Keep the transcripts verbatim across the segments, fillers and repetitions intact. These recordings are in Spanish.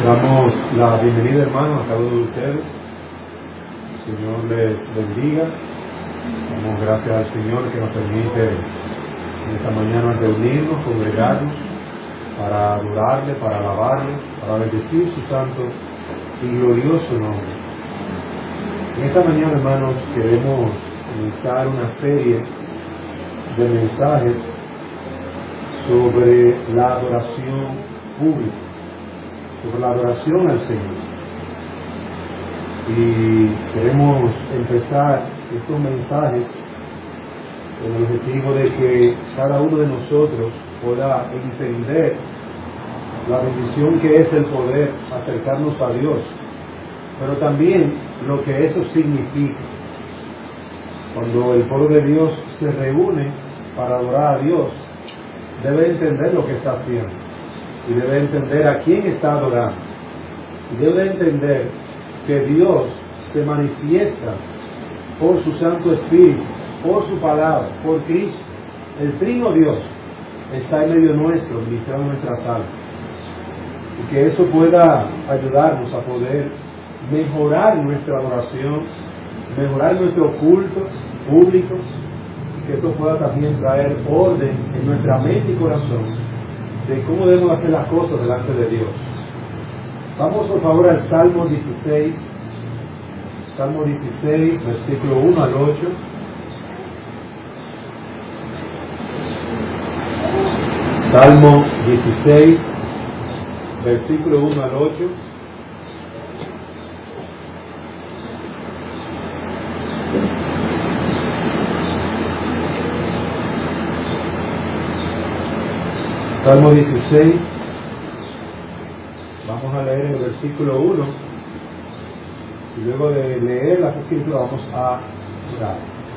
Damos la bienvenida, hermanos, a cada uno de ustedes. El Señor les bendiga. Damos gracias al Señor que nos permite en esta mañana reunirnos, congregarnos, para adorarle, para alabarle, para bendecir su santo y glorioso nombre. En esta mañana, hermanos, queremos comenzar una serie de mensajes sobre la adoración pública, sobre la adoración al Señor. Y queremos empezar estos mensajes con el objetivo de que cada uno de nosotros pueda entender la bendición que es el poder acercarnos a Dios, pero también lo que eso significa. Cuando el pueblo de Dios se reúne para adorar a Dios, debe entender lo que está haciendo y debe entender a quién está adorando y debe entender que Dios se manifiesta por su Santo Espíritu, por su palabra, por Cristo. El Trino Dios está en medio nuestro, ministrando nuestras almas, y que eso pueda ayudarnos a poder mejorar nuestra adoración, mejorar nuestro culto público, y que esto pueda también traer orden en nuestra mente y corazón de cómo debemos hacer las cosas delante de Dios. Vamos por favor al Salmo dieciséis, Salmo dieciséis, versículo uno al ocho. Salmo dieciséis, versículo uno al ocho. Salmo dieciséis, vamos a leer el versículo uno y luego de leer las escrituras vamos a orar.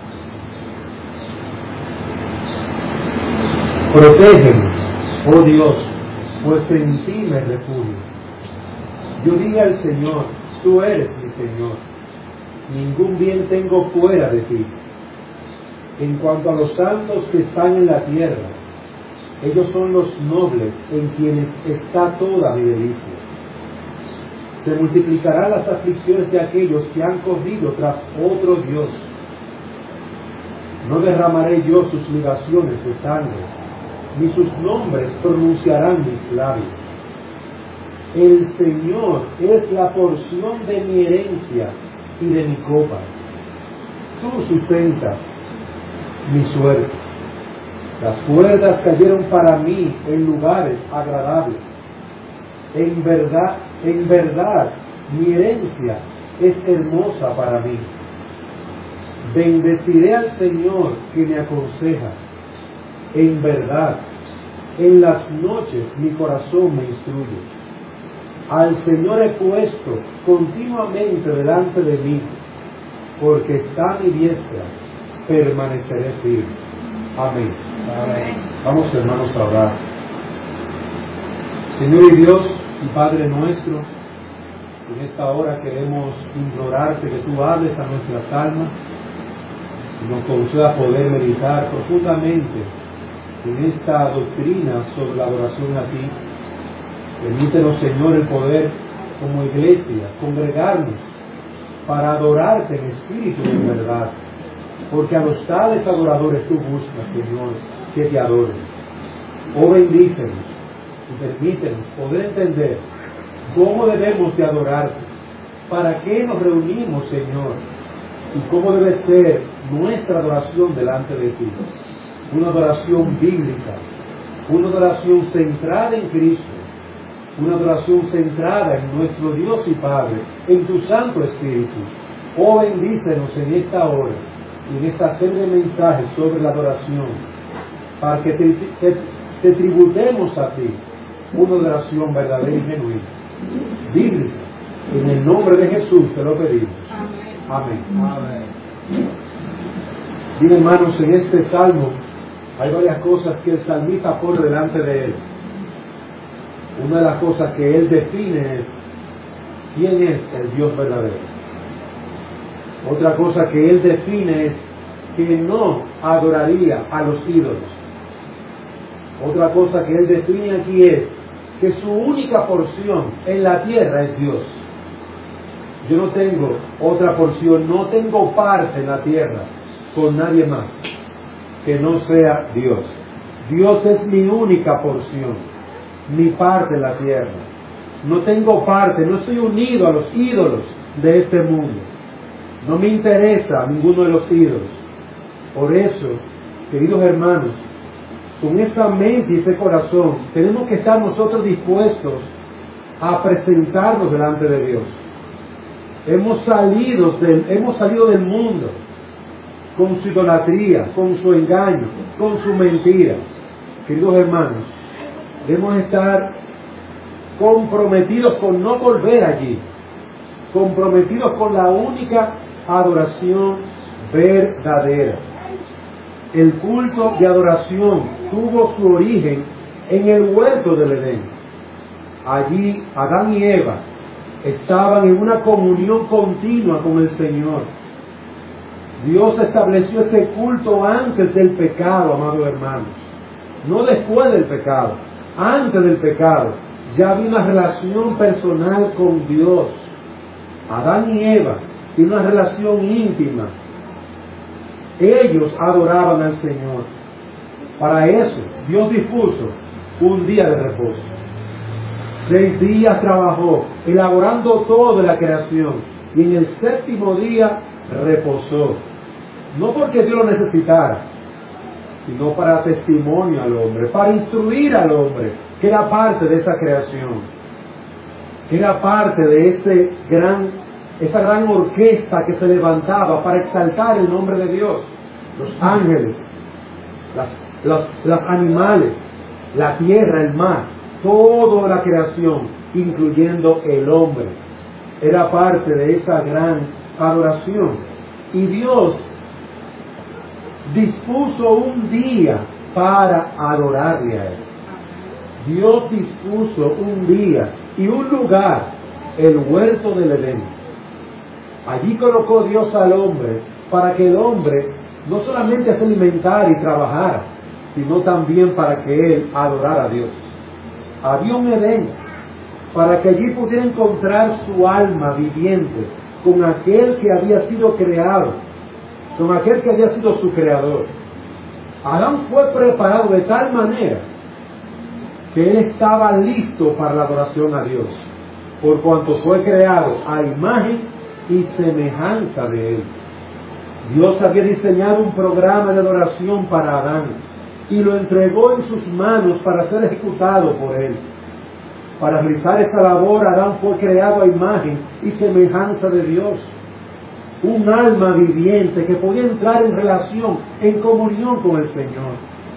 Protégenos, oh Dios, pues en ti me refugio. Yo dije al Señor, tú eres mi Señor, ningún bien tengo fuera de ti. En cuanto a los santos que están en la tierra, ellos son los nobles en quienes está toda mi delicia. Se multiplicarán las aflicciones de aquellos que han corrido tras otro Dios. No derramaré yo sus libaciones de sangre, ni sus nombres pronunciarán mis labios. El Señor es la porción de mi herencia y de mi copa. Tú sustentas mi suerte. Las cuerdas cayeron para mí en lugares agradables. En verdad, en verdad, mi herencia es hermosa para mí. Bendeciré al Señor que me aconseja. En verdad, en las noches mi corazón me instruye. Al Señor he puesto continuamente delante de mí, porque está a mi diestra, permaneceré firme. Amén. Amén. Vamos, hermanos, a orar. Señor y Dios y Padre nuestro, en esta hora queremos implorarte que tú hables a nuestras almas y nos conceda poder meditar profundamente en esta doctrina sobre la adoración a ti. Permítenos, Señor, el poder como iglesia congregarnos para adorarte en espíritu y en verdad, porque a los tales adoradores tú buscas, Señor, que te adoren. Oh, bendícenos y permítenos poder entender cómo debemos de adorarte, para qué nos reunimos, Señor, y cómo debe ser nuestra adoración delante de ti. Una adoración bíblica, una adoración centrada en Cristo, una adoración centrada en nuestro Dios y Padre, en tu Santo Espíritu. Oh, bendícenos en esta hora y en esta serie de mensajes sobre la adoración, para que te, te, te tributemos a ti una adoración verdadera y genuina, bíblica. En el nombre de Jesús te lo pedimos. Amén. Amén. Amén. Bien, hermanos, en este salmo hay varias cosas que el salmista pone delante de él. Una de las cosas que él define es quién es el Dios verdadero. Otra cosa que él define es que no adoraría a los ídolos. Otra cosa que él define aquí es que su única porción en la tierra es Dios. Yo no tengo otra porción, no tengo parte en la tierra con nadie más que no sea Dios. Dios es mi única porción, mi parte en la tierra. No tengo parte, no estoy unido a los ídolos de este mundo. No me interesa ninguno de los ídolos. Por eso, queridos hermanos, con esa mente y ese corazón, tenemos que estar nosotros dispuestos a presentarnos delante de Dios. Hemos salido del, hemos salido del mundo con su idolatría, con su engaño, con su mentira. Queridos hermanos, debemos estar comprometidos con no volver allí, comprometidos con la única adoración verdadera. El culto de adoración tuvo su origen en el huerto del Edén. Allí Adán y Eva estaban en una comunión continua con el Señor. Dios estableció ese culto antes del pecado, amados hermanos, no después del pecado. Antes del pecado ya había una relación personal con Dios. Adán y Eva tienen una relación íntima. Ellos adoraban al Señor. Para eso Dios dispuso un día de reposo. Seis días trabajó elaborando toda la creación y en el séptimo día reposó. No porque Dios lo necesitara, sino para testimonio al hombre, para instruir al hombre, que era parte de esa creación, que era parte de ese gran, esa gran orquesta que se levantaba para exaltar el nombre de Dios. Los ángeles, las, los, los animales, la tierra, el mar, toda la creación, incluyendo el hombre, era parte de esa gran adoración. Y Dios dispuso un día para adorarle a Él. Dios dispuso un día y un lugar, el huerto del Edén. Allí colocó Dios al hombre para que el hombre no solamente se alimentara y trabajara, sino también para que él adorara a Dios. Había un Edén para que allí pudiera encontrar su alma viviente con aquel que había sido creado, con aquel que había sido su creador. Adán fue preparado de tal manera que él estaba listo para la adoración a Dios, por cuanto fue creado a imagen y semejanza de él. Dios había diseñado un programa de adoración para Adán y lo entregó en sus manos para ser ejecutado por él. Para realizar esta labor, Adán fue creado a imagen y semejanza de Dios. Un alma viviente que podía entrar en relación, en comunión con el Señor.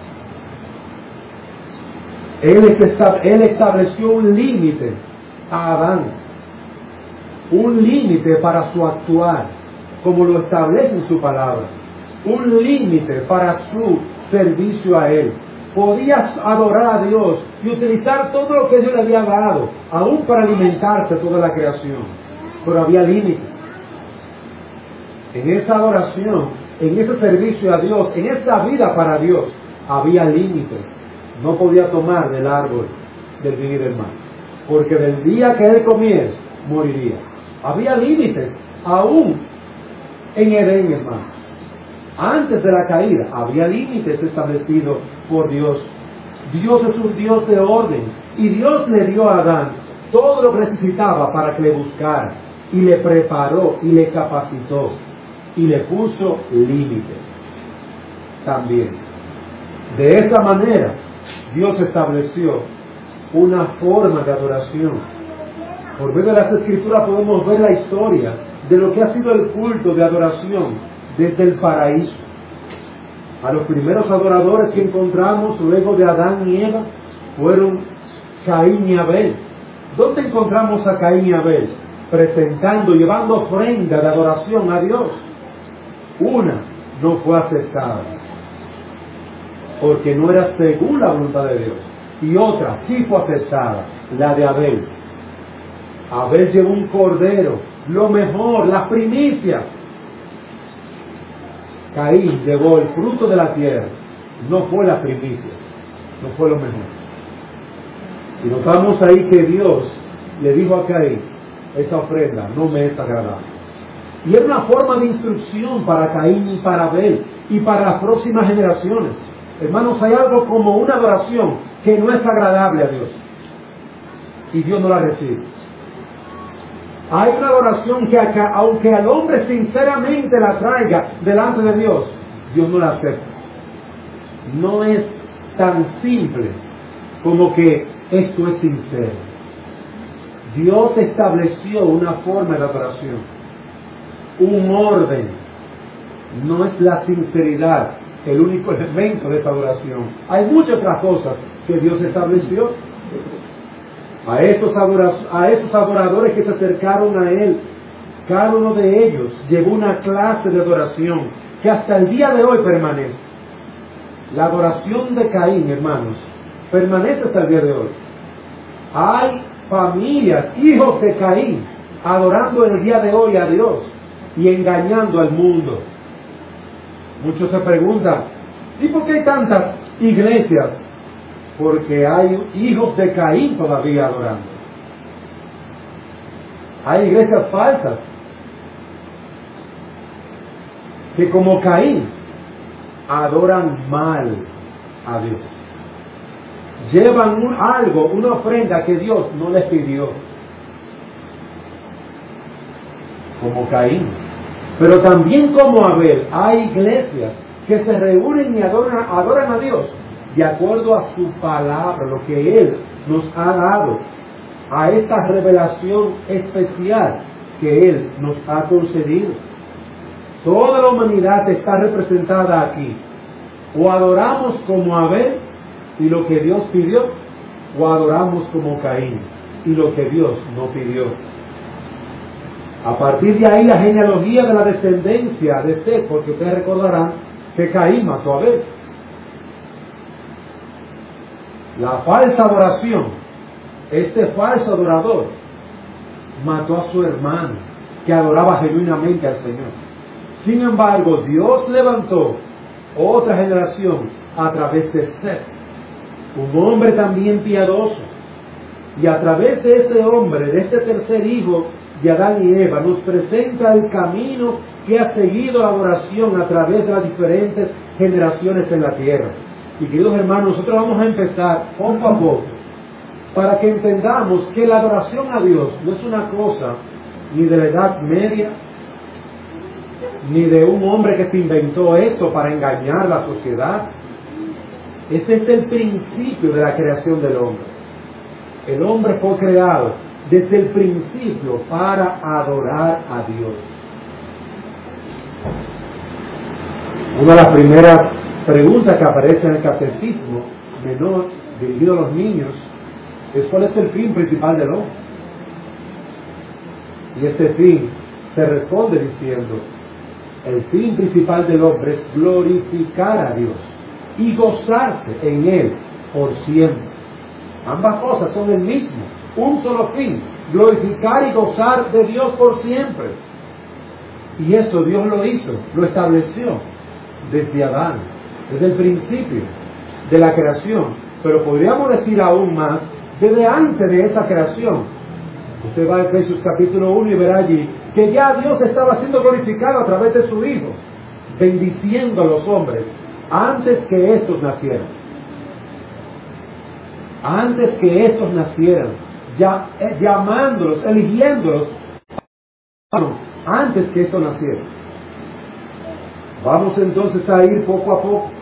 Él, él estableció un límite a Adán, un límite para su actuar, como lo establece en su palabra, un límite para su servicio a Él. Podía adorar a Dios y utilizar todo lo que Dios le había dado, aún para alimentarse toda la creación, pero había límites. En esa adoración, en ese servicio a Dios, en esa vida para Dios, había límites. No podía tomar del árbol del bien y del mal, porque del día que él comiera, moriría. Había límites, aún en Edén, hermano. Antes de la caída, había límites establecidos por Dios. Dios es un Dios de orden, y Dios le dio a Adán todo lo que necesitaba para que le buscara, y le preparó, y le capacitó, y le puso límites también. De esa manera, Dios estableció una forma de adoración. Por medio de las Escrituras podemos ver la historia de lo que ha sido el culto de adoración desde el paraíso. A los primeros adoradores que encontramos luego de Adán y Eva fueron Caín y Abel. ¿Dónde encontramos a Caín y Abel? Presentando, llevando ofrenda de adoración a Dios. Una no fue aceptada, porque no era según la voluntad de Dios. Y otra sí fue aceptada, la de Abel. Abel llevó un cordero, lo mejor, las primicias. Caín llevó el fruto de la tierra, no fue la primicia, no fue lo mejor. Y notamos ahí que Dios le dijo a Caín, esa ofrenda no me es agradable. Y era una forma de instrucción para Caín y para Abel y para las próximas generaciones. Hermanos, hay algo como una adoración que no es agradable a Dios. Y Dios no la recibe. Hay una adoración que acá, aunque al hombre sinceramente la traiga delante de Dios, Dios no la acepta. No es tan simple como que esto es sincero. Dios estableció una forma de adoración, un orden. No es la sinceridad el único elemento de esa adoración. Hay muchas otras cosas que Dios estableció. A esos, adora- a esos adoradores que se acercaron a Él, cada uno de ellos llevó una clase de adoración que hasta el día de hoy permanece. La adoración de Caín, hermanos, permanece hasta el día de hoy. Hay familias, hijos de Caín, adorando el día de hoy a Dios y engañando al mundo. Muchos se preguntan, ¿y por qué hay tantas iglesias? Porque hay hijos de Caín todavía adorando. Hay iglesias falsas que como Caín adoran mal a Dios. Llevan un, algo, una ofrenda que Dios no les pidió. Como Caín. Pero también como Abel, hay iglesias que se reúnen y adoran, adoran a Dios de acuerdo a su palabra, lo que Él nos ha dado, a esta revelación especial que Él nos ha concedido. Toda la humanidad está representada aquí. O adoramos como Abel y lo que Dios pidió, o adoramos como Caín y lo que Dios no pidió. A partir de ahí la genealogía de la descendencia de Seth, porque ustedes recordarán que Caín mató a Abel. La falsa adoración, este falso adorador mató a su hermano que adoraba genuinamente al Señor. Sin embargo, Dios levantó otra generación a través de Seth, un hombre también piadoso, y a través de este hombre, de este tercer hijo de Adán y Eva, nos presenta el camino que ha seguido la adoración a través de las diferentes generaciones en la tierra. Y queridos hermanos, nosotros vamos a empezar poco a poco para que entendamos que la adoración a Dios no es una cosa ni de la Edad Media, ni de un hombre que se inventó esto para engañar a la sociedad. Este es el principio de la creación del hombre. El hombre fue creado desde el principio para adorar a Dios. Una de las primeras preguntas que aparece en el catecismo menor dirigido a los niños es: ¿cuál es el fin principal del hombre? Y este fin se responde diciendo: el fin principal del hombre es glorificar a Dios y gozarse en Él por siempre. Ambas cosas son el mismo, un solo fin: glorificar y gozar de Dios por siempre. Y eso Dios lo hizo, lo estableció desde Adán, desde el principio de la creación. Pero podríamos decir aún más, desde antes de esa creación. Usted va a Efesios capítulo uno y verá allí que ya Dios estaba siendo glorificado a través de su Hijo, bendiciendo a los hombres antes que estos nacieran. Antes que estos nacieran, ya, eh, llamándolos, eligiéndolos, antes que estos nacieran. Vamos entonces a ir poco a poco.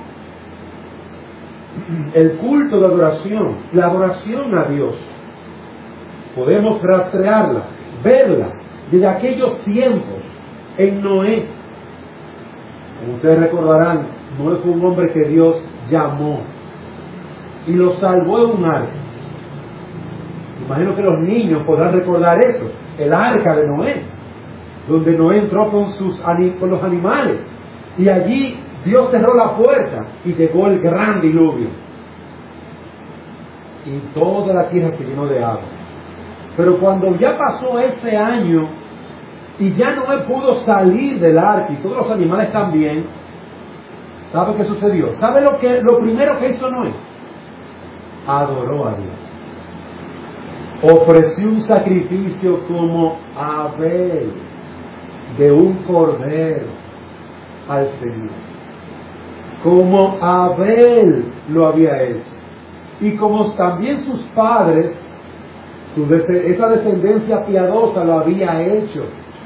El culto de adoración, la adoración a Dios, podemos rastrearla, verla desde aquellos tiempos en Noé. Como ustedes recordarán, Noé fue un hombre que Dios llamó y lo salvó en un arca. Imagino que los niños podrán recordar eso, el arca de Noé, donde Noé entró con, sus, con los animales, y allí Dios cerró la puerta y llegó el gran diluvio. Y toda la tierra se llenó de agua. Pero cuando ya pasó ese año y ya Noé pudo salir del arca y todos los animales también, ¿sabe qué sucedió? ¿Sabe lo que lo primero que hizo Noé? Adoró a Dios. ofreció un sacrificio como Abel, de un cordero al Señor. Como Abel lo había hecho. Y como también sus padres, su de- esa descendencia piadosa lo había hecho.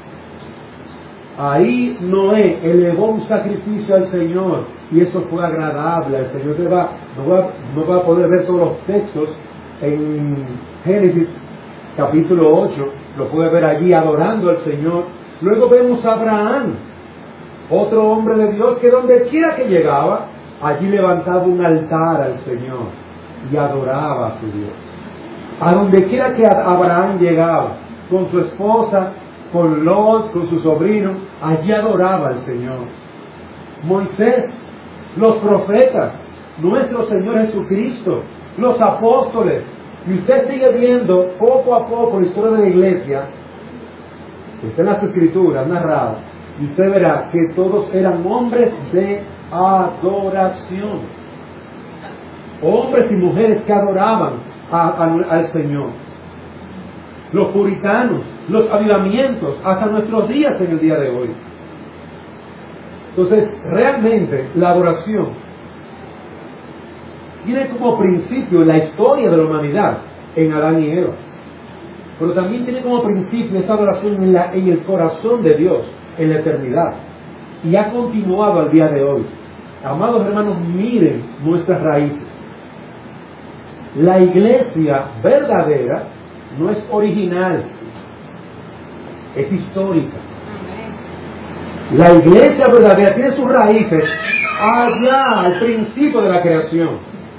Ahí Noé elevó un sacrificio al Señor y eso fue agradable al Señor. No va, no va, no va a poder ver todos los textos en Génesis capítulo ocho, lo puede ver allí adorando al Señor. Luego vemos a Abraham, otro hombre de Dios, que donde quiera que llegaba, allí levantaba un altar al Señor y adoraba a su Dios. A donde quiera que Abraham llegaba, con su esposa, con Lot, con su sobrino, allí adoraba al Señor. Moisés, los profetas, nuestro Señor Jesucristo, los apóstoles, y usted sigue viendo poco a poco la historia de la iglesia, que está en las escrituras narradas, y usted verá que todos eran hombres de adoración, hombres y mujeres que adoraban a, a, al Señor. Los puritanos, los avivamientos, hasta nuestros días en el día de hoy. Entonces, realmente la adoración tiene como principio la historia de la humanidad en Adán y Eva, pero también tiene como principio esta adoración en, la, en el corazón de Dios en la eternidad y ha continuado al día de hoy. Amados hermanos, miren nuestras raíces. La iglesia verdadera no es original, es histórica. La iglesia verdadera tiene sus raíces allá, al principio de la creación.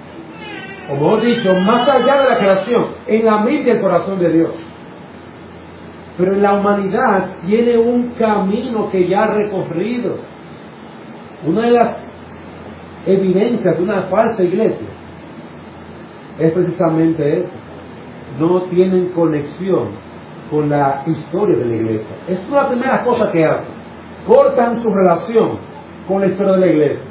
O mejor dicho, más allá de la creación, en la mente y el corazón de Dios. Pero en la humanidad tiene un camino que ya ha recorrido. Una de las evidencias de una falsa iglesia es precisamente eso. No tienen conexión con la historia de la iglesia. Es una de las primeras cosas que hacen. Cortan su relación con la historia de la iglesia.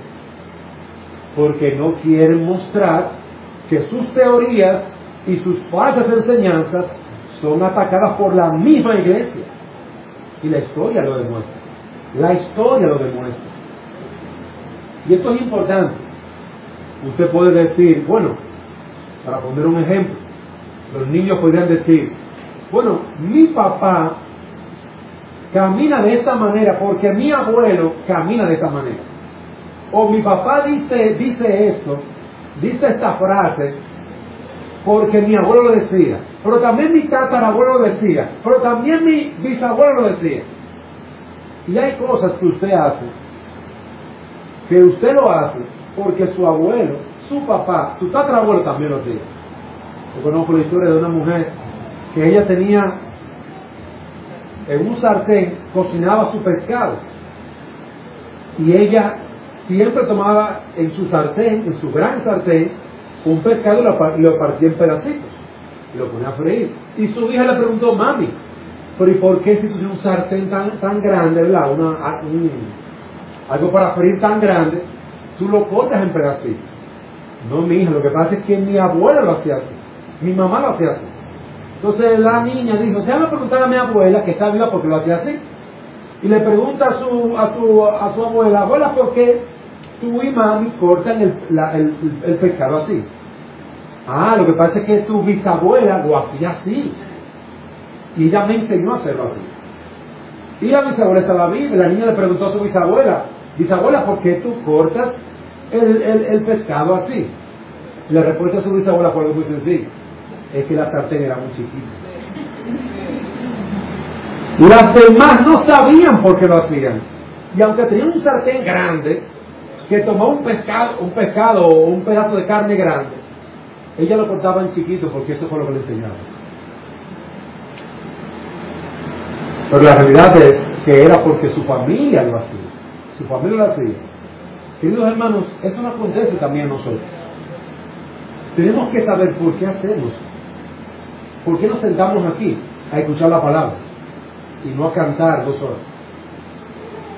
Porque no quieren mostrar que sus teorías y sus falsas enseñanzas son atacadas por la misma iglesia. Y la historia lo demuestra. La historia lo demuestra. Y esto es importante. Usted puede decir, bueno, para poner un ejemplo, los niños podrían decir, bueno, mi papá camina de esta manera porque mi abuelo camina de esta manera. O mi papá dice, dice esto, dice esta frase porque mi abuelo lo decía, pero también mi tatarabuelo lo decía, pero también mi bisabuelo lo decía. Y hay cosas que usted hace, que usted lo hace porque su abuelo, su papá, su tatarabuelo también lo hacía. Yo conozco la historia de una mujer que ella tenía en un sartén, cocinaba su pescado y ella siempre tomaba en su sartén, en su gran sartén, un pescado y lo, lo partía en pedacitos y lo ponía a freír. Y su hija le preguntó, mami, pero ¿y por qué si tú tienes un sartén tan, tan grande, ¿verdad? Una, un, algo para freír tan grande, tú lo cortas en pedacitos? No, mi hija, lo que pasa es que mi abuela lo hacía así, mi mamá lo hacía así. Entonces la niña dijo, déjame preguntar a mi abuela, que está viva porque lo hacía así. Y le pregunta a su, a su, a su abuela, abuela, ¿por qué tú y mami cortan el, la, el, el pescado así? Ah, lo que pasa es que tu bisabuela lo hacía así. Y ella me enseñó a hacerlo así. Y la bisabuela estaba viva, y la niña le preguntó a su bisabuela, bisabuela, ¿por qué tú cortas el, el, el pescado así? Y la respuesta de su bisabuela fue algo muy sencillo. Es que la sartén era muy chiquita. Las demás no sabían por qué lo hacían. Y aunque tenían un sartén grande, que tomó un pescado, un pescado o un pedazo de carne grande, ella lo cortaba en chiquito porque eso fue lo que le enseñaron. Pero la realidad es que era porque su familia lo hacía. Su familia lo hacía. Queridos hermanos, eso no acontece también a nosotros. Tenemos que saber por qué hacemos. ¿Por qué nos sentamos aquí a escuchar la palabra y no a cantar dos horas?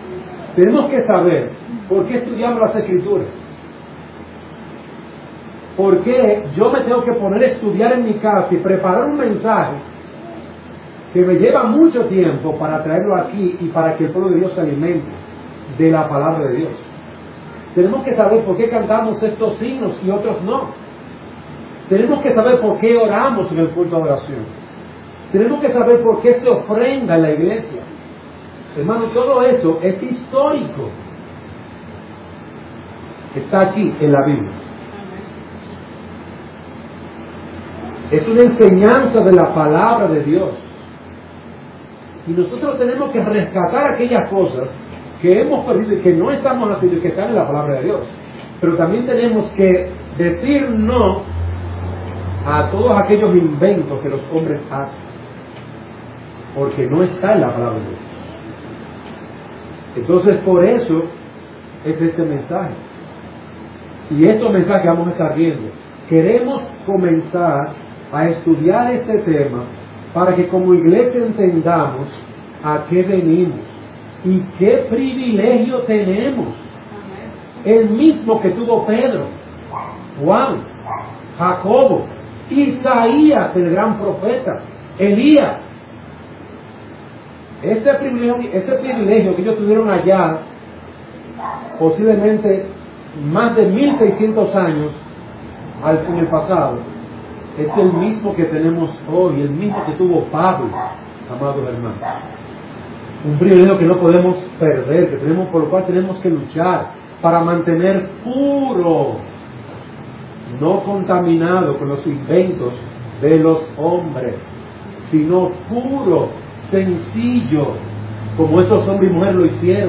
Tenemos que saber por qué estudiamos las Escrituras. ¿Por qué yo me tengo que poner a estudiar en mi casa y preparar un mensaje que me lleva mucho tiempo para traerlo aquí y para que el pueblo de Dios se alimente de la palabra de Dios? Tenemos que saber por qué cantamos estos signos y otros no. Tenemos que saber por qué oramos en el culto de oración. Tenemos que saber por qué se ofrenda en la iglesia. Hermano, todo eso es histórico. Está aquí en la Biblia. Es una enseñanza de la palabra de Dios. Y nosotros tenemos que rescatar aquellas cosas que hemos perdido y que no estamos haciendo y que están en la palabra de Dios. Pero también tenemos que decir no a todos aquellos inventos que los hombres hacen, porque no está en la palabra de Dios. Entonces, por eso es este mensaje. Y estos mensajes vamos a estar viendo. Queremos comenzar a estudiar este tema para que como iglesia entendamos a qué venimos y qué privilegio tenemos. El mismo que tuvo Pedro, Juan, Jacobo, Isaías, el gran profeta, Elías. Ese privilegio, ese privilegio que ellos tuvieron allá, posiblemente más de mil seiscientos años al, en el pasado, es el mismo que tenemos hoy, el mismo que tuvo Pablo, amados hermanos. Un privilegio que no podemos perder, que tenemos, por lo cual tenemos que luchar para mantener puro, no contaminado con los inventos de los hombres, sino puro, sencillo, como esos hombres y mujeres lo hicieron.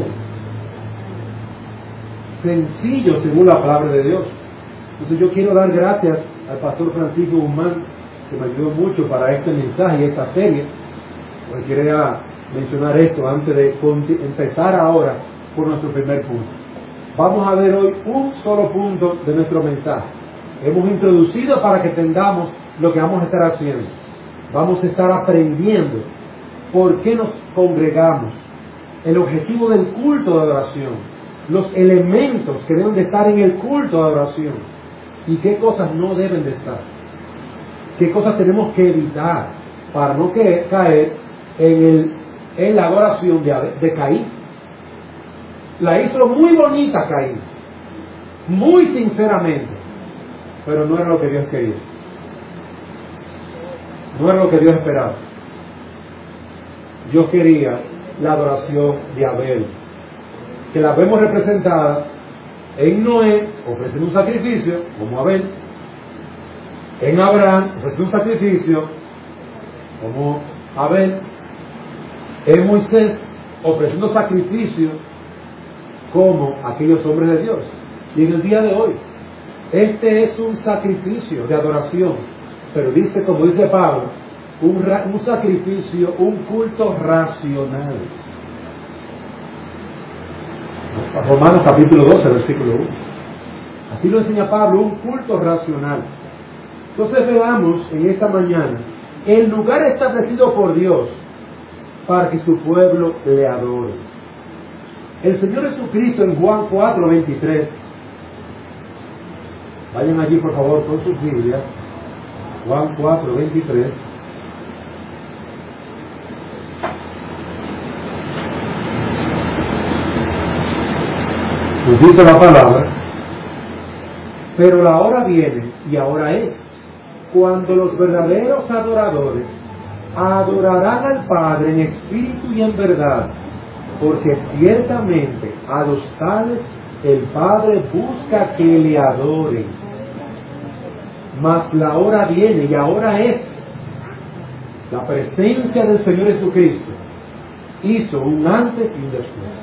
Sencillo según la palabra de Dios. Entonces yo quiero dar gracias al pastor Francisco Guzmán, que me ayudó mucho para este mensaje y esta serie. Pues quería mencionar esto antes de empezar ahora por nuestro primer punto. Vamos a ver hoy un solo punto de nuestro mensaje. Hemos introducido para que entendamos lo que vamos a estar haciendo. Vamos a estar aprendiendo por qué nos congregamos, el objetivo del culto de adoración, los elementos que deben de estar en el culto de adoración y qué cosas no deben de estar, qué cosas tenemos que evitar para no que, caer en, el, en la adoración de, de Caín. La hizo muy bonita Caín, muy sinceramente, pero no era lo que Dios quería, no era lo que Dios esperaba. Dios quería la adoración de Abel, que la vemos representada en Noé, ofreciendo un sacrificio, como Abel, en Abraham, ofreciendo un sacrificio, como Abel, en Moisés, ofreciendo sacrificio, como aquellos hombres de Dios. Y en el día de hoy, este es un sacrificio de adoración, pero dice, como dice Pablo, un, ra- un sacrificio, un culto racional. Romanos capítulo doce, versículo uno. Así lo enseña Pablo, un culto racional. Entonces veamos en esta mañana el lugar establecido por Dios para que su pueblo le adore. El Señor Jesucristo en Juan cuatro, veintitrés. Vayan allí por favor con sus Biblias. Juan cuatro, veintitrés. Nos dice la palabra: pero la hora viene, y ahora es, cuando los verdaderos adoradores adorarán al Padre en espíritu y en verdad, porque ciertamente a los tales el Padre busca que le adoren. Mas la hora viene, y ahora es, la presencia del Señor Jesucristo hizo un antes y un después.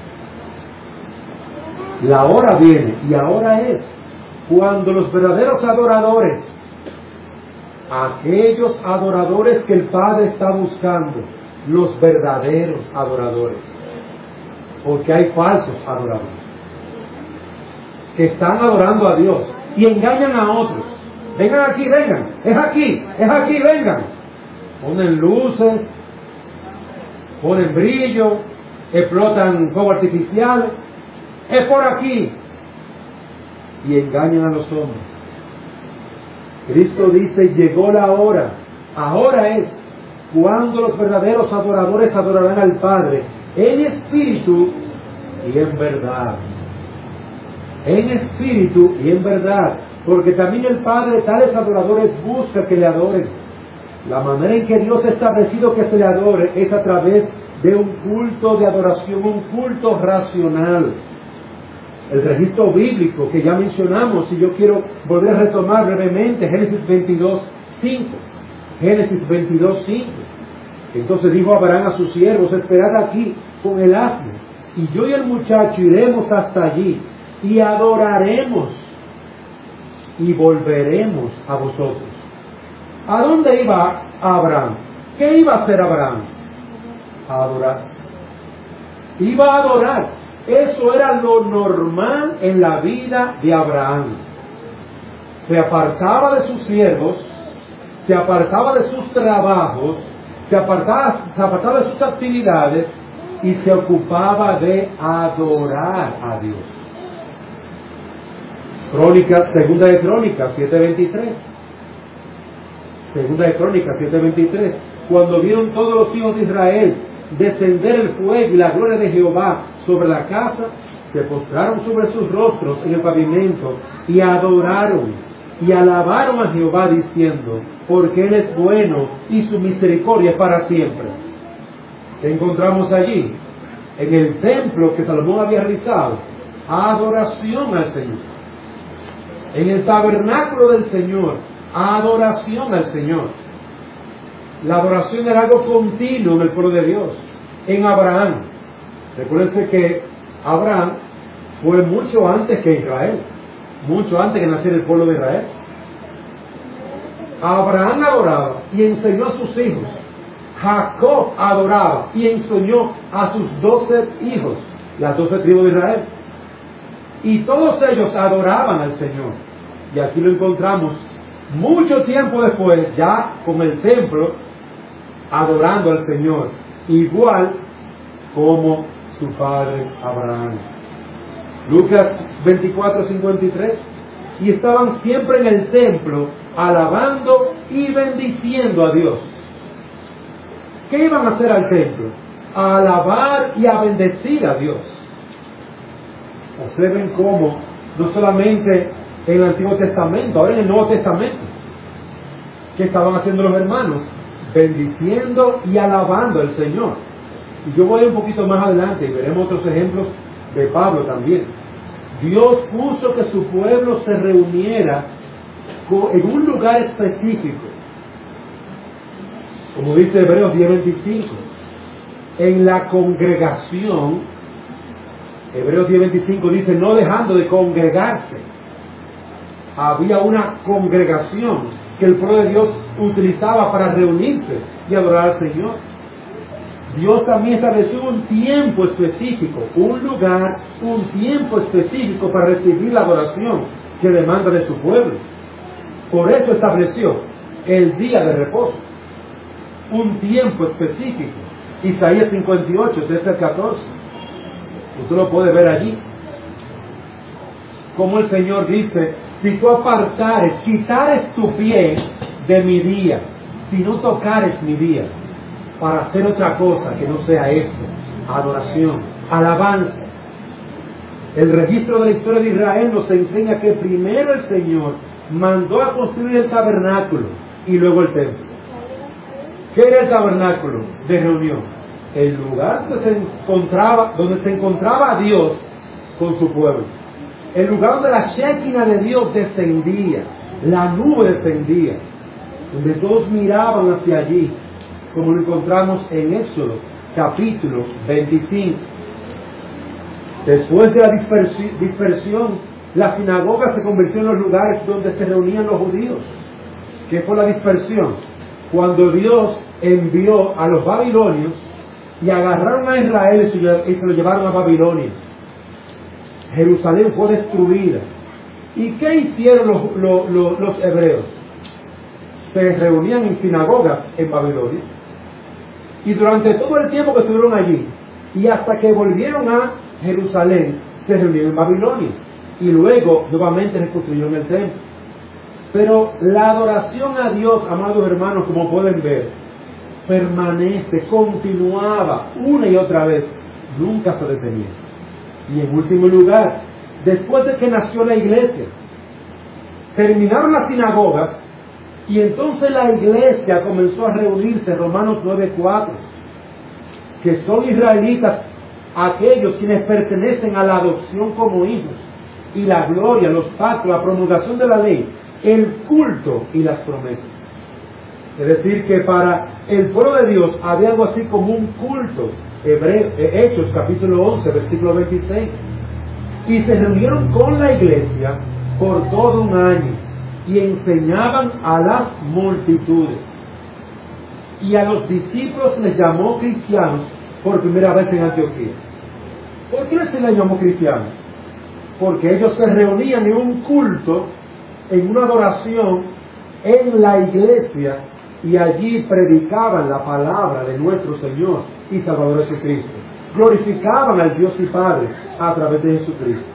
La hora viene, y ahora es, cuando los verdaderos adoradores, aquellos adoradores que el Padre está buscando, los verdaderos adoradores, porque hay falsos adoradores que están adorando a Dios y engañan a otros. Vengan aquí, vengan, es aquí, es aquí, vengan. Ponen luces, ponen brillo, explotan fuego artificial, es por aquí, y engañan a los hombres. Cristo dice, llegó la hora, ahora es cuando los verdaderos adoradores adorarán al Padre en espíritu y en verdad. En espíritu y en verdad, porque también el Padre tales adoradores busca que le adoren. La manera en que Dios ha establecido que se le adore es a través de un culto de adoración, un culto racional. El registro bíblico que ya mencionamos, y yo quiero volver a retomar brevemente, Génesis veintidós, cinco. Génesis veintidós, cinco. Entonces dijo Abraham a sus siervos, esperad aquí con el asno, y yo y el muchacho iremos hasta allí, y adoraremos, y volveremos a vosotros. ¿A dónde iba Abraham? ¿Qué iba a hacer Abraham? A adorar. Iba a adorar. Eso era lo normal en la vida de Abraham. Se apartaba de sus siervos, se apartaba de sus trabajos, se apartaba, se apartaba de sus actividades y se ocupaba de adorar a Dios. Crónicas, segunda de Crónicas siete veintitrés. Segunda de Crónicas siete veintitrés. Cuando vieron todos los hijos de Israel descender el fuego y la gloria de Jehová sobre la casa, se postraron sobre sus rostros en el pavimento y adoraron y alabaron a Jehová diciendo, porque Él es bueno y su misericordia es para siempre. ¿Qué encontramos allí? En el templo que Salomón había realizado, adoración al Señor. En el tabernáculo del Señor, adoración al Señor. La adoración era algo continuo en el pueblo de Dios. En Abraham, recuérdense que Abraham fue mucho antes que Israel, mucho antes que naciera el pueblo de Israel. Abraham adoraba y enseñó a sus hijos. Jacob adoraba y enseñó a sus doce hijos, las doce tribus de Israel. Y todos ellos adoraban al Señor. Y aquí lo encontramos mucho tiempo después, ya con el templo, adorando al Señor, igual como su padre Abraham. Lucas veinticuatro cincuenta y tres. Y estaban siempre en el templo, alabando y bendiciendo a Dios. ¿Qué iban a hacer al templo? A alabar y a bendecir a Dios. Observen cómo, no solamente en el Antiguo Testamento, ahora en el Nuevo Testamento, ¿qué estaban haciendo los hermanos? Bendiciendo y alabando al Señor. Y yo voy un poquito más adelante y veremos otros ejemplos de Pablo también. Dios puso que su pueblo se reuniera en un lugar específico, como dice Hebreos diez veinticinco, en la congregación. Hebreos diez veinticinco dice, no dejando de congregarse. Había una congregación que el pueblo de Dios utilizaba para reunirse y adorar al Señor. Dios también estableció un tiempo específico, un lugar, un tiempo específico para recibir la adoración que demanda de su pueblo. Por eso estableció el día de reposo, un tiempo específico. Isaías cincuenta y ocho, trece al catorce. Usted lo puede ver allí. Como el Señor dice, si tú apartares, quitares tu pie de mi día, si no tocares mi día, para hacer otra cosa que no sea esto, adoración, alabanza. El registro de la historia de Israel nos enseña que primero el Señor mandó a construir el tabernáculo y luego el templo. ¿Qué era el tabernáculo de reunión? El lugar donde se encontraba, donde se encontraba Dios con su pueblo. El lugar donde la Shekinah de Dios descendía, la nube descendía, donde todos miraban hacia allí, como lo encontramos en Éxodo, capítulo veinticinco. Después de la dispersi- dispersión, la sinagoga se convirtió en los lugares donde se reunían los judíos. ¿Qué fue la dispersión? Cuando Dios envió a los babilonios y agarraron a Israel y se lo llevaron a Babilonia. Jerusalén fue destruida. ¿Y qué hicieron los, los, los, los hebreos? Se reunían en sinagogas en Babilonia. Y durante todo el tiempo que estuvieron allí, y hasta que volvieron a Jerusalén, se reunieron en Babilonia. Y luego nuevamente reconstruyeron el templo. Pero la adoración a Dios, amados hermanos, como pueden ver, permanece, continuaba una y otra vez, nunca se detenía. Y en último lugar, después de que nació la iglesia, terminaron las sinagogas y entonces la iglesia comenzó a reunirse, Romanos nueve cuatro, que son israelitas, aquellos quienes pertenecen a la adopción como hijos, y la gloria, los pactos, la promulgación de la ley, el culto y las promesas. Es decir, que para el pueblo de Dios había algo así como un culto. Hebreo, Hechos capítulo once, versículo veintiséis. Y se reunieron con la iglesia por todo un año y enseñaban a las multitudes. Y a los discípulos les llamó cristianos por primera vez en Antioquía. ¿Por qué se les llamó cristianos? Porque ellos se reunían en un culto, en una adoración, en la iglesia, y allí predicaban la palabra de nuestro Señor y Salvador Jesucristo. Glorificaban al Dios y Padre a través de Jesucristo.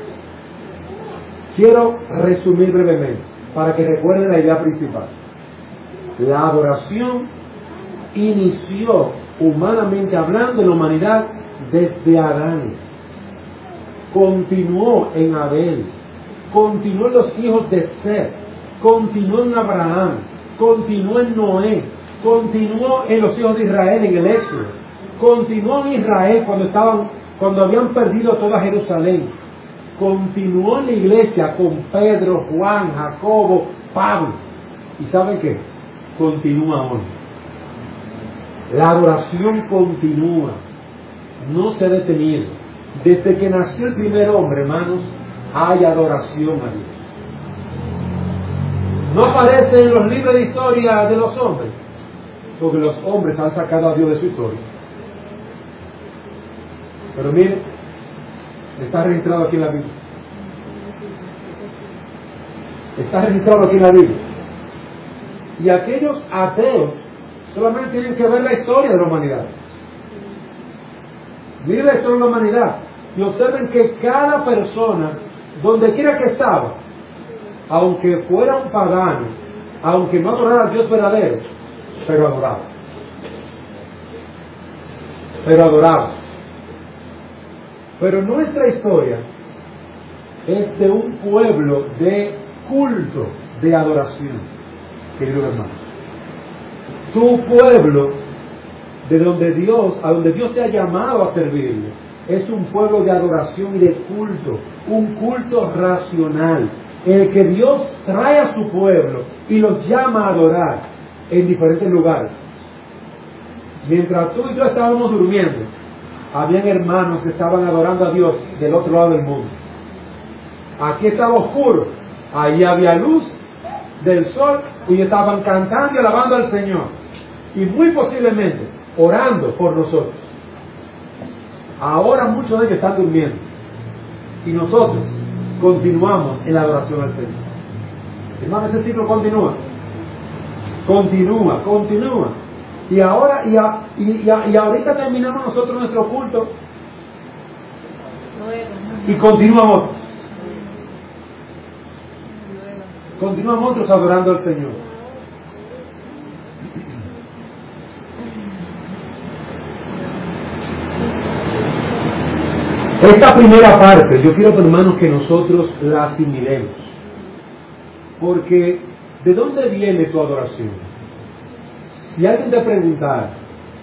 Quiero resumir brevemente para que recuerden la idea principal. La adoración inició, humanamente hablando, en la humanidad desde Adán. Continuó en Abel, continuó en los hijos de Seth, continuó en Abraham, continuó en Noé, continuó en los hijos de Israel en el Éxodo, continuó en Israel cuando estaban, cuando habían perdido toda Jerusalén, continuó en la iglesia con Pedro, Juan, Jacobo, Pablo. ¿Y saben qué? Continúa hoy. La adoración continúa, no se ha detenido. Desde que nació el primer hombre, hermanos, hay adoración a Dios. No aparece en los libros de historia de los hombres, porque los hombres han sacado a Dios de su historia. Pero miren, está registrado aquí en la Biblia. Está registrado aquí en la Biblia. Y aquellos ateos solamente tienen que ver la historia de la humanidad. Miren la historia de la humanidad y observen que cada persona, donde quiera que estaba, aunque fuera un pagano, aunque no adorara al Dios verdadero, pero adoraba. Pero adoraba. Pero nuestra historia es de un pueblo de culto, de adoración, querido hermano. Tu pueblo, de donde Dios, a donde Dios te ha llamado a servirle, es un pueblo de adoración y de culto, un culto racional, en el que Dios trae a su pueblo y los llama a adorar en diferentes lugares. Mientras tú y yo estábamos durmiendo, habían hermanos que estaban adorando a Dios del otro lado del mundo. Aquí estaba oscuro, ahí había luz del sol y estaban cantando y alabando al Señor, y muy posiblemente orando por nosotros. Ahora muchos de ellos están durmiendo y nosotros continuamos en la adoración al Señor. Hermano, ese ciclo continúa, continúa, continúa. Y ahora, y, a, y, y, a, y ahorita terminamos nosotros nuestro culto y continuamos otros. Continuamos otros adorando al Señor. Esta primera parte, yo quiero, hermanos, que nosotros la asimilemos. Porque, ¿de dónde viene tu adoración? Si alguien te preguntara,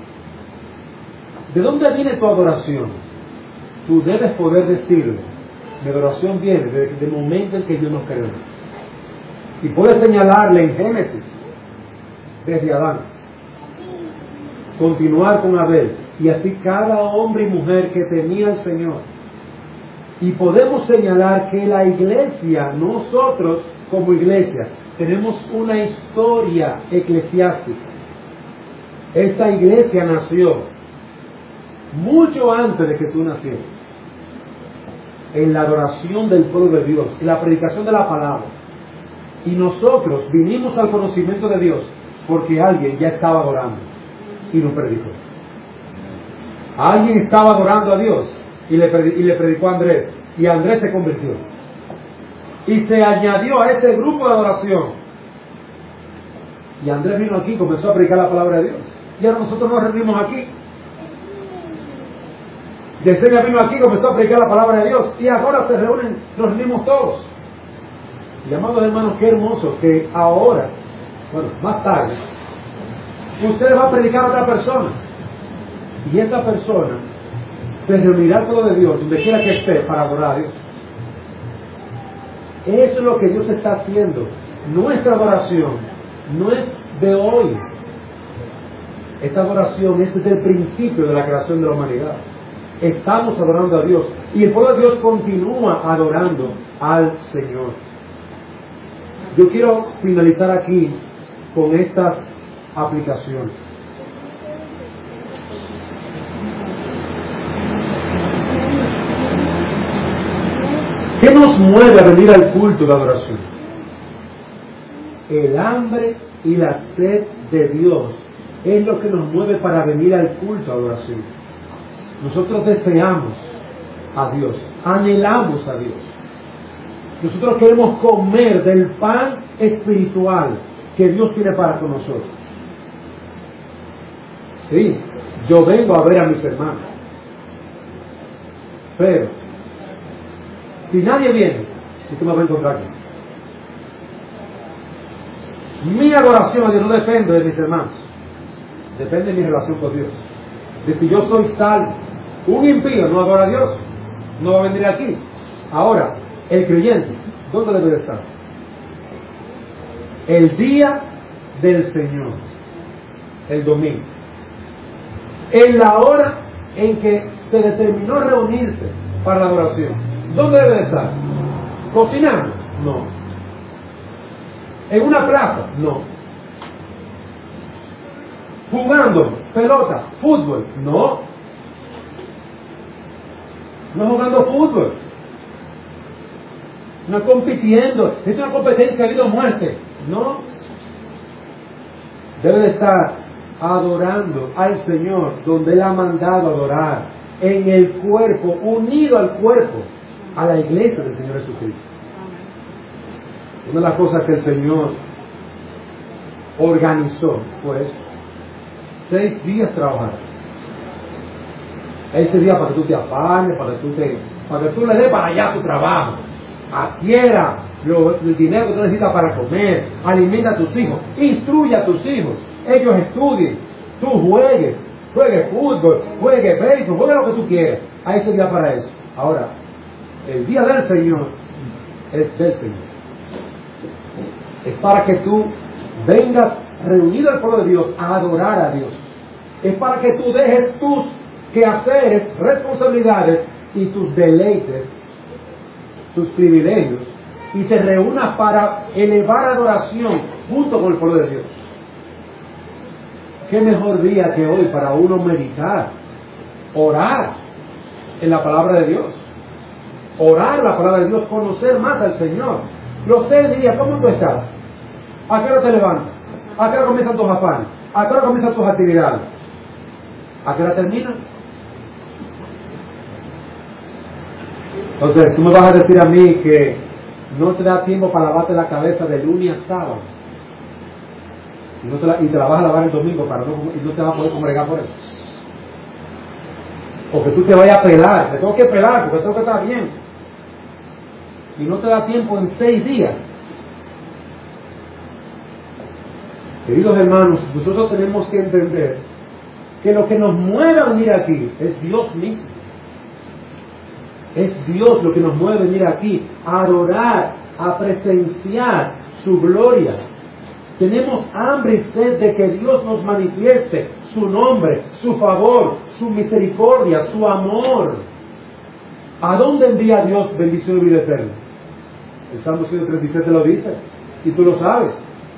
¿de dónde viene tu adoración? Tú debes poder decirle, mi adoración viene desde el momento en que Dios nos creó. Y puedes señalarle en Génesis, desde Adán, continuar con Abel, y así cada hombre y mujer que temía al Señor. Y podemos señalar que la iglesia, nosotros como iglesia, tenemos una historia eclesiástica. Esta iglesia nació mucho antes de que tú nacieras, en la adoración del pueblo de Dios, en la predicación de la palabra. Y nosotros vinimos al conocimiento de Dios porque alguien ya estaba adorando y nos predicó. Alguien estaba adorando a Dios y le, y le predicó a Andrés, y Andrés se convirtió. y se añadió a este grupo de adoración. Y Andrés vino aquí y comenzó a predicar la palabra de Dios. Y ahora nosotros nos reunimos aquí. Yesenia vino aquí y comenzó a predicar la palabra de Dios. Y ahora se reúnen, nos reunimos todos. Y amados hermanos, qué hermoso que ahora, bueno, más tarde, usted va a predicar a otra persona. Y esa persona se reunirá al pueblo de Dios, donde quiera que esté, para adorar a Dios. Eso es lo que Dios está haciendo. Nuestra adoración no es de hoy. Esta adoración es desde el principio de la creación de la humanidad. Estamos adorando a Dios. Y el pueblo de Dios continúa adorando al Señor. Yo quiero finalizar aquí con estas aplicaciones. ¿Qué nos mueve a venir al culto de adoración? El hambre y la sed de Dios es lo que nos mueve para venir al culto de adoración. Nosotros deseamos a Dios, anhelamos a Dios. Nosotros queremos comer del pan espiritual que Dios tiene para con nosotros. Sí, yo vengo a ver a mis hermanos, pero si nadie viene, usted me va a encontrar aquí. Mi adoración a Dios no depende de mis hermanos, depende de mi relación con Dios. De si yo soy salvo. Un impío no adora a Dios, no va a venir aquí. Ahora, el creyente, ¿dónde debe de estar? El día del Señor, el domingo, en la hora en que se determinó reunirse para la adoración. ¿Dónde debe de estar? ¿Cocinando? No. ¿En una plaza? No. ¿Jugando pelota? ¿Fútbol? No. No jugando fútbol. No compitiendo. Es una competencia de vida o muerte. No. Debe de estar adorando al Señor donde Él ha mandado adorar. En el cuerpo, unido al cuerpo, a la iglesia del Señor Jesucristo. Una de las cosas que el Señor organizó fue eso. Seis días trabajar. Ese día para que tú te afanes, para que tú, te, para que tú le des para allá tu trabajo. Adquiera lo, el dinero que tú necesitas para comer. Alimenta a tus hijos. Instruye a tus hijos. Ellos estudien. Tú juegues. Juegue fútbol. Juegue béisbol. Juegue lo que tú quieras. Hay ese día para eso. Ahora, el día del Señor es del Señor. Es para que tú vengas reunido al pueblo de Dios a adorar a Dios. Es para que tú dejes tus quehaceres, responsabilidades y tus deleites, tus privilegios, y te reúnas para elevar adoración junto con el pueblo de Dios. ¿Qué mejor día que hoy para uno meditar, orar en la palabra de Dios? Orar la palabra de Dios, conocer más al Señor. Los seis días, ¿cómo tú estás? ¿A qué hora te levantas? ¿A qué hora comienzan tus afanes? ¿A qué hora comienzan tus actividades? ¿A qué hora terminan? Entonces, tú me vas a decir a mí que no te da tiempo para lavarte la cabeza de lunes a sábado. Y, no te la, y te la vas a lavar el domingo para no, y no te vas a poder congregar por eso. O que tú te vayas a pelar. Te tengo que pelar porque tengo que estar bien. Y no te da tiempo en seis días. Queridos hermanos, nosotros tenemos que entender que lo que nos mueve a venir aquí es Dios mismo. Es Dios lo que nos mueve a venir aquí a adorar, a presenciar su gloria. Tenemos hambre y sed de que Dios nos manifieste su nombre, su favor, su misericordia, su amor. ¿A dónde envía Dios bendición y vida eterna? El Salmo ciento treinta y siete lo dice, y tú lo sabes.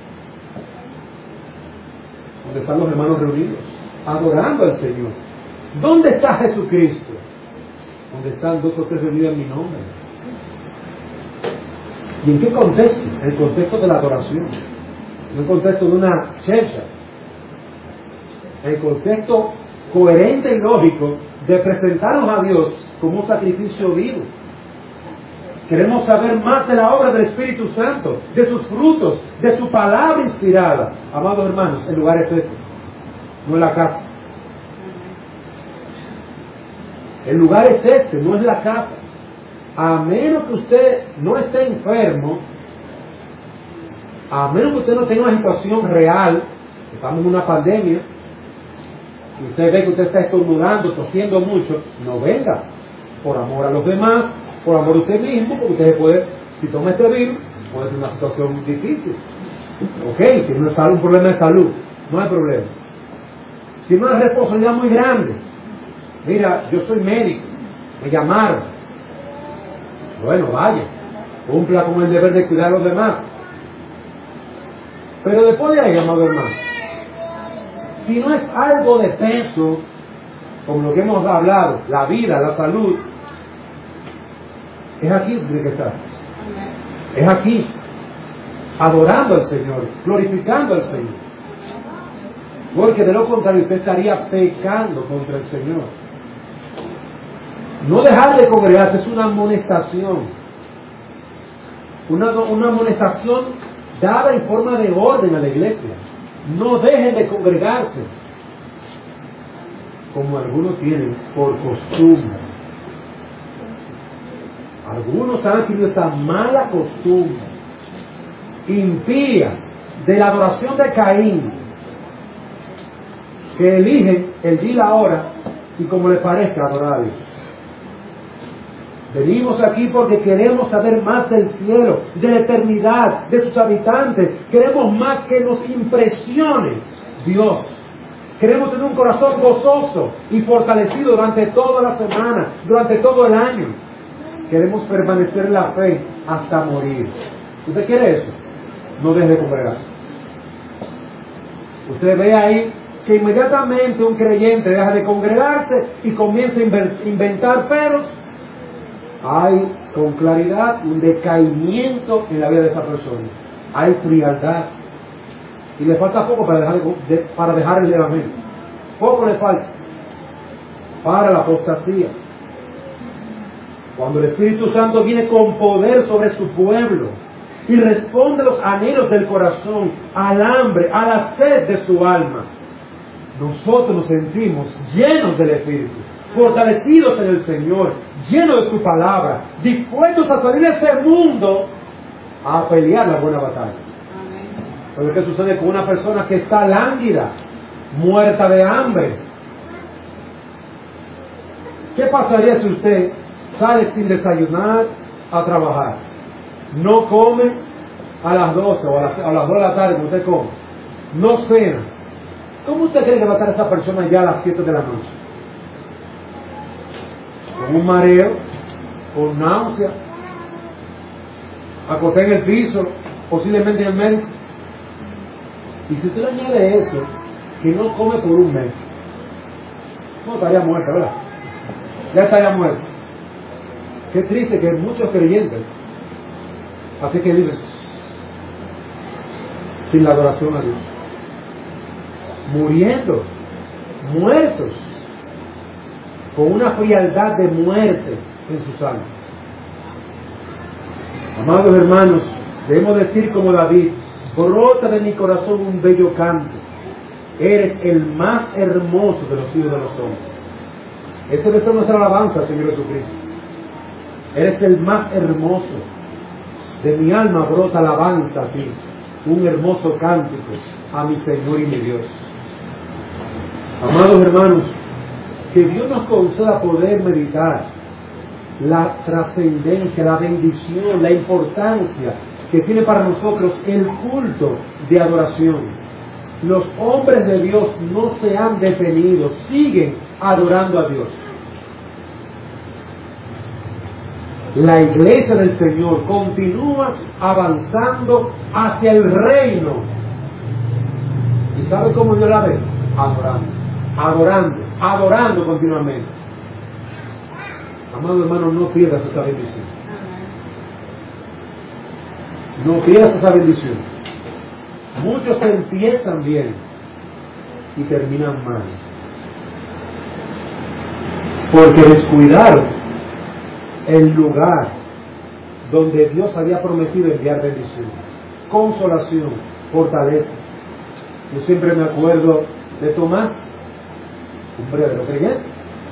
¿Dónde están los hermanos reunidos? Adorando al Señor. ¿Dónde está Jesucristo? Donde están dos o tres reunidos en mi nombre. ¿Y en qué contexto? En el contexto de la adoración. En el contexto de una chercha. En el contexto coherente y lógico de presentarnos a Dios como un sacrificio vivo. Queremos saber más de la obra del Espíritu Santo, de sus frutos, de su palabra inspirada. Amados hermanos, el lugar es este, no es la casa. El lugar es este, no es la casa. A menos que usted no esté enfermo, a menos que usted no tenga una situación real, estamos en una pandemia, y usted ve que usted está estornudando, tosiendo mucho, no venga, por amor a los demás, por amor a usted mismo, porque usted puede, si toma este virus, puede ser una situación difícil. Ok, tiene una salud, un problema de salud, no hay problema. Tiene una responsabilidad muy grande. Mira, yo soy médico, me llamaron. Bueno, vaya, cumpla con el deber de cuidar a los demás. Pero después de ahí, amado hermano, si no es algo de peso, como lo que hemos hablado, la vida, la salud, es aquí donde tiene que estar. Es aquí, adorando al Señor, glorificando al Señor. Porque de lo contrario usted estaría pecando contra el Señor. No dejar de congregarse es una amonestación. Una, una amonestación dada en forma de orden a la iglesia. No dejen de congregarse, como algunos tienen por costumbre. Algunos han adquirido esta mala costumbre impía de la adoración de Caín, que eligen el día y la hora y como les parezca adorar a Dios. Venimos aquí porque queremos saber más del cielo, de la eternidad, de sus habitantes. Queremos más que nos impresione Dios. Queremos tener un corazón gozoso y fortalecido durante toda la semana, durante todo el año. Queremos permanecer en la fe hasta morir. ¿Usted quiere eso? No deje de congregarse. Usted ve ahí que inmediatamente un creyente deja de congregarse y comienza a inventar peros. Hay con claridad un decaimiento en la vida de esa persona. Hay frialdad. Y le falta poco para dejar, de, para dejar el evangelio. Poco le falta para la apostasía. Cuando el Espíritu Santo viene con poder sobre su pueblo y responde a los anhelos del corazón, al hambre, a la sed de su alma, nosotros nos sentimos llenos del Espíritu, fortalecidos en el Señor, llenos de su palabra, dispuestos a salir de este mundo a pelear la buena batalla. Pero ¿qué sucede con una persona que está lánguida, muerta de hambre? ¿Qué pasaría si usted sale sin desayunar a trabajar? No come a las doce o a las, a las dos de la tarde, usted come. No cena. ¿Cómo usted cree que va a estar esa persona ya a las siete de la noche? Con un mareo, con náusea, acostada en el piso, posiblemente en el médico. Y si usted le añade eso, que no come por un mes, no estaría muerta, ¿verdad? Ya estaría muerta. Qué triste que muchos creyentes, así que viven sin la adoración a Dios, muriendo, muertos, con una frialdad de muerte en sus almas. Amados hermanos, debemos decir como David: brota de mi corazón un bello canto, eres el más hermoso de los hijos de los hombres. Esa debe ser nuestra alabanza, Señor Jesucristo. Eres el más hermoso. De mi alma brota alabanza a ti, un hermoso cántico a mi Señor y mi Dios. Amados hermanos, que Dios nos conceda poder meditar la trascendencia, la bendición, la importancia que tiene para nosotros el culto de adoración. Los hombres de Dios no se han detenido, siguen adorando a Dios. La iglesia del Señor continúa avanzando hacia el reino. ¿Y sabe cómo Dios la ve? Adorando, adorando, adorando continuamente. Amado hermano, no pierdas esa bendición. No pierdas esa bendición. Muchos empiezan bien y terminan mal, porque descuidaron el lugar donde Dios había prometido enviar bendición, consolación, fortaleza. Yo siempre me acuerdo de Tomás, un verdadero creyente.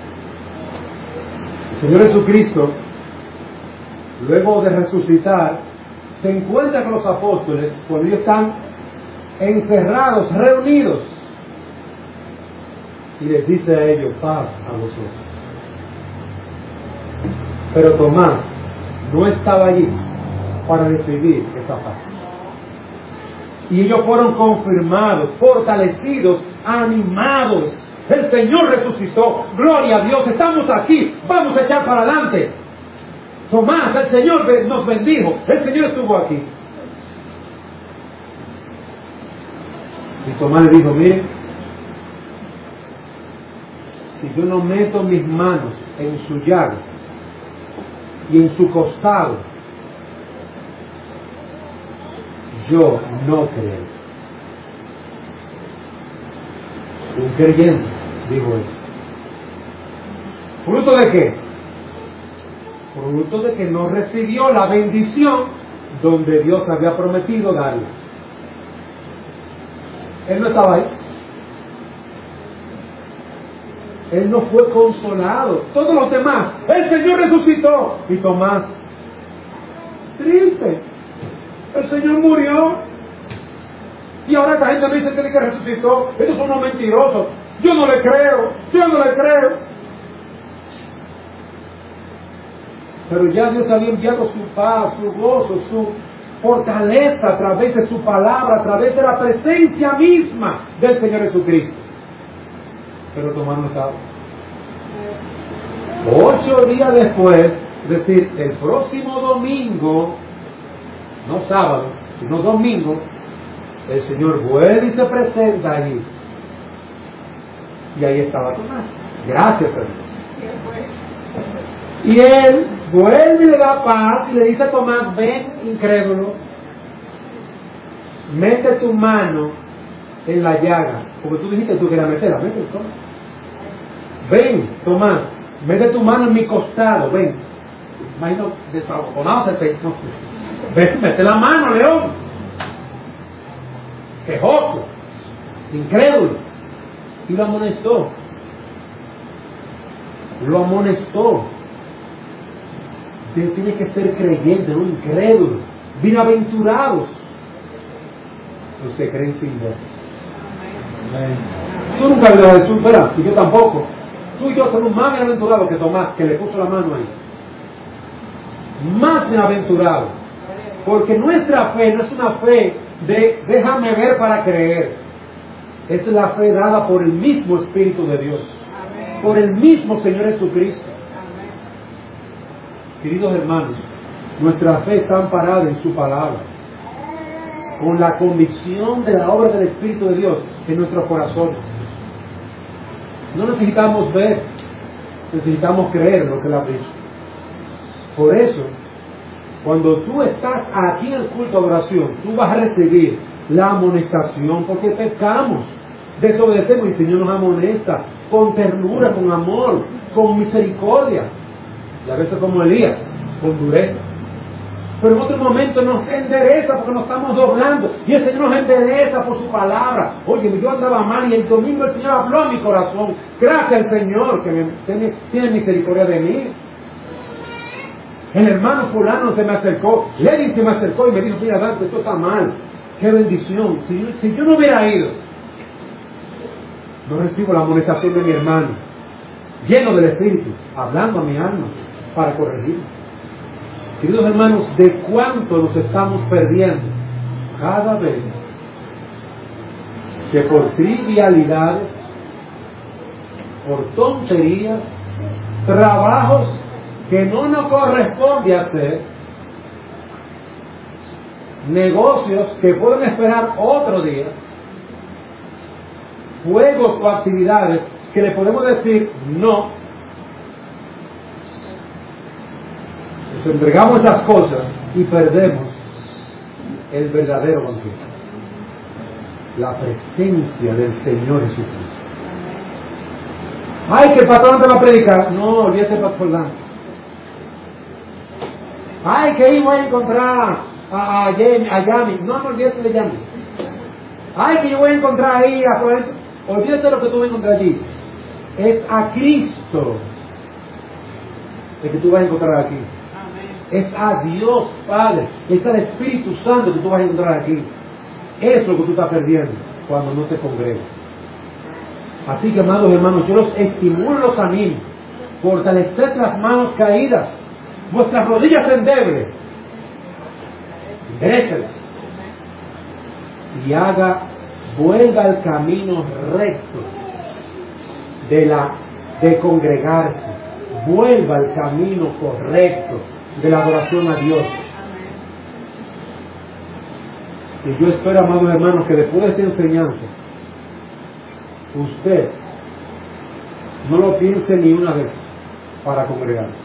El Señor Jesucristo, luego de resucitar, se encuentra con los apóstoles cuando ellos están encerrados, reunidos, y les dice a ellos: paz a vosotros. Pero Tomás no estaba allí para recibir esa paz. Y ellos fueron confirmados, fortalecidos, animados. El Señor resucitó, gloria a Dios, estamos aquí, vamos a echar para adelante. Tomás, el Señor nos bendijo, el Señor estuvo aquí. Y Tomás le dijo: mire, si yo no meto mis manos en su llaga y en su costado, yo no creo. Un creyente dijo eso. ¿Fruto de qué? Fruto de que no recibió la bendición donde Dios había prometido darle. Él no estaba ahí. Él no fue consolado. Todos los demás, el Señor resucitó. Y Tomás, triste, el Señor murió. Y ahora esta gente me dice que resucitó. Estos son unos mentirosos. Yo no le creo, yo no le creo. Pero ya Dios había enviado su paz, su gozo, su fortaleza a través de su palabra, a través de la presencia misma del Señor Jesucristo. Pero Tomás no estaba. Ocho días después, es decir, el próximo domingo, no sábado, sino domingo, el Señor vuelve y se presenta allí. Y ahí estaba Tomás. Gracias a Dios. Y él vuelve y le da paz y le dice a Tomás: ven, incrédulo, mete tu mano en la llaga, porque tú dijiste que tú querías meterla. Mete, Tomás. Ven, Tomás, mete tu mano en mi costado. Ven, imagino desabotonado ese pecho. Ven, mete la mano, león. Quejoso, incrédulo. Y lo amonestó. Lo amonestó. Usted tiene que ser creyente, no incrédulo. Bienaventurados los que creen sin ver. Amén. Tú nunca le das a Jesús, ¿verdad? Y yo tampoco. Tú y yo somos más bienaventurados que Tomás, que le puso la mano ahí. Más bienaventurados. Porque nuestra fe no es una fe de déjame ver para creer. Es la fe dada por el mismo Espíritu de Dios. Amén. Por el mismo Señor Jesucristo. Amén. Queridos hermanos, nuestra fe está amparada en su palabra, con la convicción de la obra del Espíritu de Dios en nuestros corazones. No necesitamos ver, necesitamos creer lo que Él ha dicho. Por eso, cuando tú estás aquí en el culto de oración, tú vas a recibir la amonestación, porque pecamos, desobedecemos y el Señor nos amonesta con ternura, con amor, con misericordia, y a veces como Elías, con dureza. Pero en otro momento nos endereza porque nos estamos doblando y el Señor nos endereza por su palabra. Oye, yo andaba mal y el domingo el Señor habló a mi corazón. Gracias al Señor que me, tiene, tiene misericordia de mí. El hermano fulano se me acercó, Lenin se me acercó y me dijo: mira, Dante, esto está mal. Qué bendición. Si yo, si yo no hubiera ido, no recibo la amonestación de mi hermano, lleno del Espíritu, hablando a mi alma para corregir. Queridos hermanos, ¿de cuánto nos estamos perdiendo cada vez que por trivialidades, por tonterías, trabajos que no nos corresponde hacer, negocios que pueden esperar otro día, juegos o actividades que le podemos decir no? Nos entregamos esas cosas y perdemos el verdadero banquete, la presencia del Señor Jesucristo. Ay, que el patrón te va a predicar. No, olvídate, patrón. Ay, que ahí voy a encontrar a, a, Yami, a Yami. No me olvides de Yami. Ay, que yo voy a encontrar ahí a Juan. Olvídate de lo que tú vas a encontrar allí. Es a Cristo el que tú vas a encontrar aquí. Es a Dios Padre, es al Espíritu Santo que tú vas a encontrar aquí. Eso es lo que tú estás perdiendo cuando no te congregas. Así que, amados hermanos, yo los estimulo, los animo. Fortaleced las manos caídas, vuestras rodillas endebles, enderécelas y haga, vuelva al camino recto de la de congregarse, vuelva al camino correcto de la adoración a Dios. Y yo espero, amados hermanos, que después de esta enseñanza usted no lo piense ni una vez para congregarse.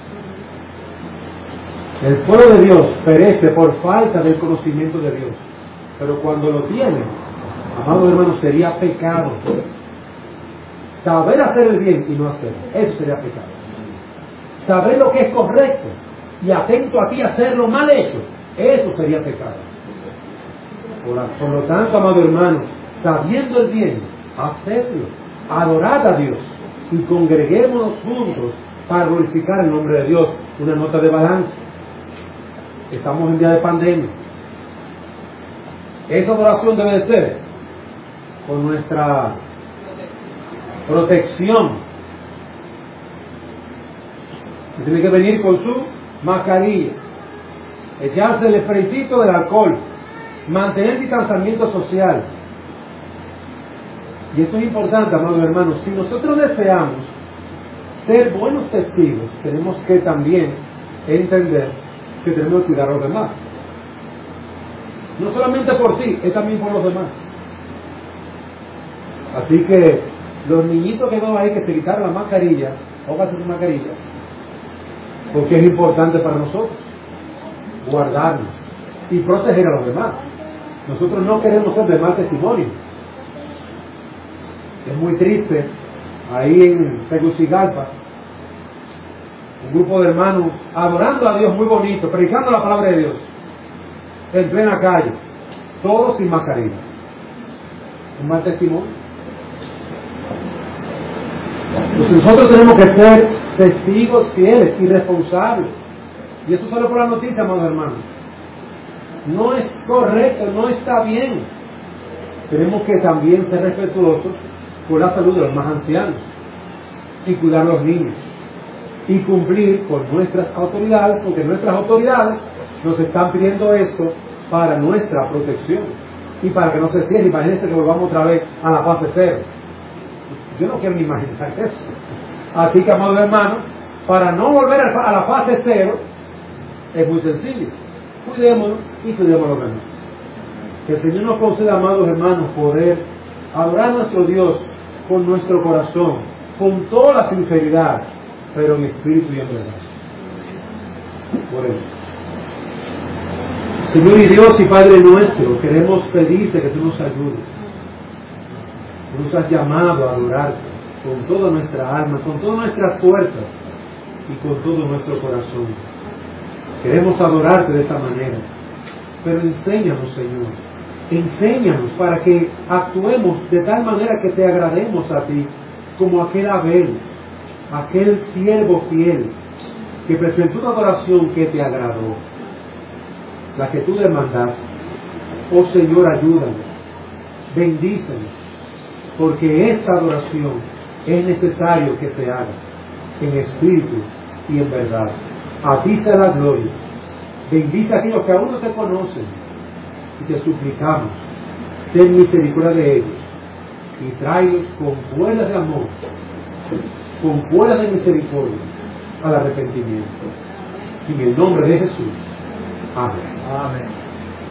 El pueblo de Dios perece por falta del conocimiento de Dios, pero cuando lo tiene, amados hermanos, sería pecado saber hacer el bien y no hacerlo. Eso sería pecado. Saber lo que es correcto y atento a ti a hacerlo mal hecho, eso sería pecado. Por, por lo tanto, amados hermanos, sabiendo el bien, hacedlo, adorad a Dios y congreguémonos juntos para glorificar el nombre de Dios. Una nota de balance. Estamos en día de pandemia. Esa adoración debe de ser con nuestra protección. Tiene que venir con su mascarilla, echarse el spraycito del alcohol, mantener distanciamiento social. Y esto es importante, amados hermanos. Si nosotros deseamos ser buenos testigos, tenemos que también entender que tenemos que cuidar a los demás. No solamente por ti, es también por los demás. Así que los niñitos que no hay que se quitaron la mascarilla, póngase su mascarilla, porque es importante para nosotros guardarnos y proteger a los demás. Nosotros no queremos ser de mal testimonio. Es muy triste, ahí en Tegucigalpa, un grupo de hermanos adorando a Dios muy bonito, predicando la palabra de Dios, en plena calle, todos sin mascarilla. Un mal testimonio. Entonces nosotros tenemos que ser testigos fieles y responsables. Y esto solo por la noticia, amados hermanos. No es correcto, no está bien. Tenemos que también ser respetuosos por la salud de los más ancianos y cuidar a los niños y cumplir con nuestras autoridades, porque nuestras autoridades nos están pidiendo esto para nuestra protección y para que no se cierre. Imagínense que volvamos otra vez a la fase cero. Yo no quiero ni imaginar eso. Así que, amados hermanos, para no volver a la fase cero, es muy sencillo. Cuidémonos y cuidemos a los demás. Que el Señor nos conceda, amados hermanos, poder adorar a nuestro Dios con nuestro corazón, con toda la sinceridad, pero en espíritu y en verdad. Por eso, Señor y Dios y Padre nuestro, queremos pedirte que tú nos ayudes. Tú nos has llamado a adorarte con toda nuestra alma, con todas nuestras fuerzas y con todo nuestro corazón. Queremos adorarte de esa manera, pero enséñanos, Señor, enséñanos para que actuemos de tal manera que te agrademos a ti, como aquel Abel, aquel siervo fiel que presentó una adoración que te agradó, la que tú demandaste. Oh Señor, ayúdanos, bendícenos, porque esta adoración es necesario que se haga en espíritu y en verdad. A ti te da gloria. Bendice a aquellos que aún no te conocen y te suplicamos, ten misericordia de ellos y tráelos con cuerdas de amor, con cuerdas de misericordia al arrepentimiento. En el nombre de Jesús. Amén. Amén.